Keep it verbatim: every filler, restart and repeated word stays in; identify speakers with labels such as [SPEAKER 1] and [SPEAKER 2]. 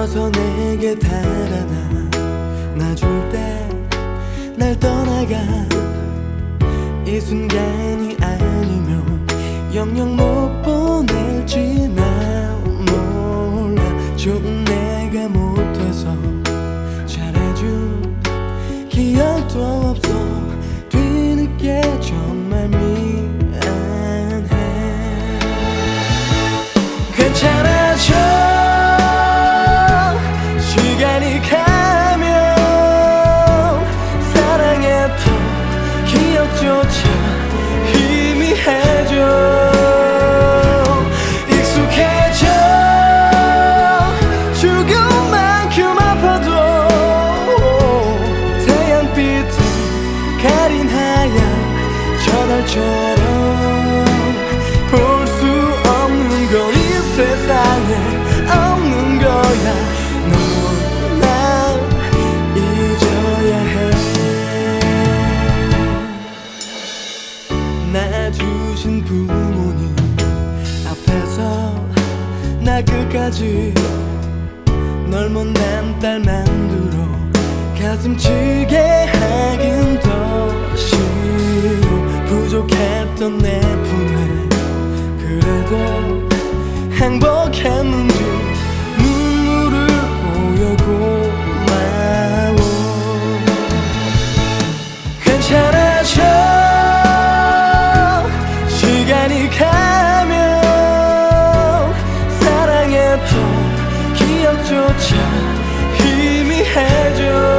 [SPEAKER 1] 어서 내게 달아나 놔줄 때 날 떠나가 이 순간이 아니면 영영 못 보낼지 나 몰라. 좋은 내가 못해서 잘해준 기억도 없어. 뒤늦게 정말 미안해. 괜찮아져 시간이 가면 사랑했던 기억조차 희미해져. 익숙해져 죽을 만큼 아파도 태양빛에 가린 하얀 저달처럼 볼 수 없는 건 이 세상에 없는 거야. 너 날 잊어야 해. 낳아주신 부모님 앞에서 나 끝까지 널 못난 딸 만들어 가슴 치게 하긴 더 싫어. 부족했던 내 품에 그래도 행복했는지 눈물을 보여 고마워. 괜찮아져 시간이 가면 사랑했던 기억조차 희미해져.